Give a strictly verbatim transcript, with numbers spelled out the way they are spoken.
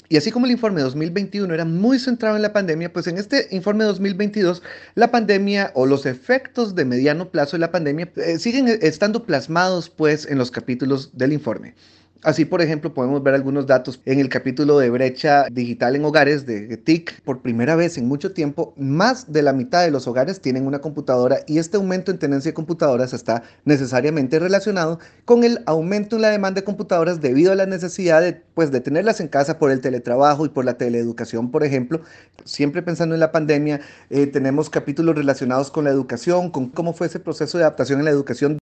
Y así como el informe dos mil veintiuno era muy centrado en la pandemia, pues en este informe dos mil veintidós la pandemia o los efectos de mediano plazo de la pandemia eh, siguen eh, estando plasmados pues en los capítulos del informe. Así, por ejemplo, podemos ver algunos datos en el capítulo de brecha digital en hogares de T I C. Por primera vez en mucho tiempo, más de la mitad de los hogares tienen una computadora y este aumento en tenencia de computadoras está necesariamente relacionado con el aumento en la demanda de computadoras debido a la necesidad de, pues, de tenerlas en casa por el teletrabajo y por la teleeducación, por ejemplo. Siempre pensando en la pandemia, eh, tenemos capítulos relacionados con la educación, con cómo fue ese proceso de adaptación en la educación